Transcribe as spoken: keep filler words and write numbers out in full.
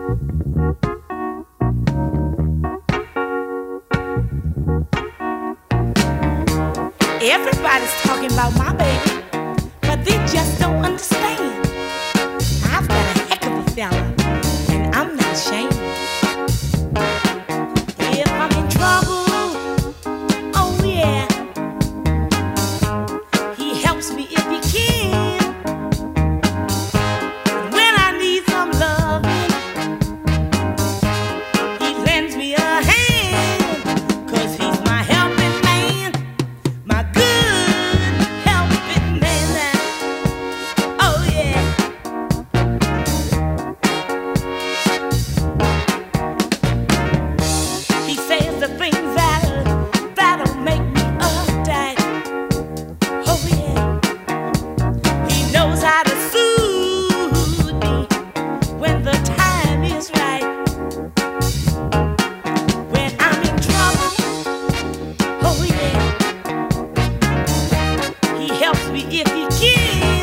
Everybody's talking about my baby, but they just don't understand. I've got a heck of a fella, and I'm not ashamed. If I'm in trouble, oh yeah, he helps me if he can. When I need some loving, he lends me a hand, 'cause he's my helping man, my good helping man. Oh yeah. He says the things that that'll make me uptight. Oh yeah. He knows how to soothe me when the time is right. When I'm in trouble, oh yeah, he helps me if he can.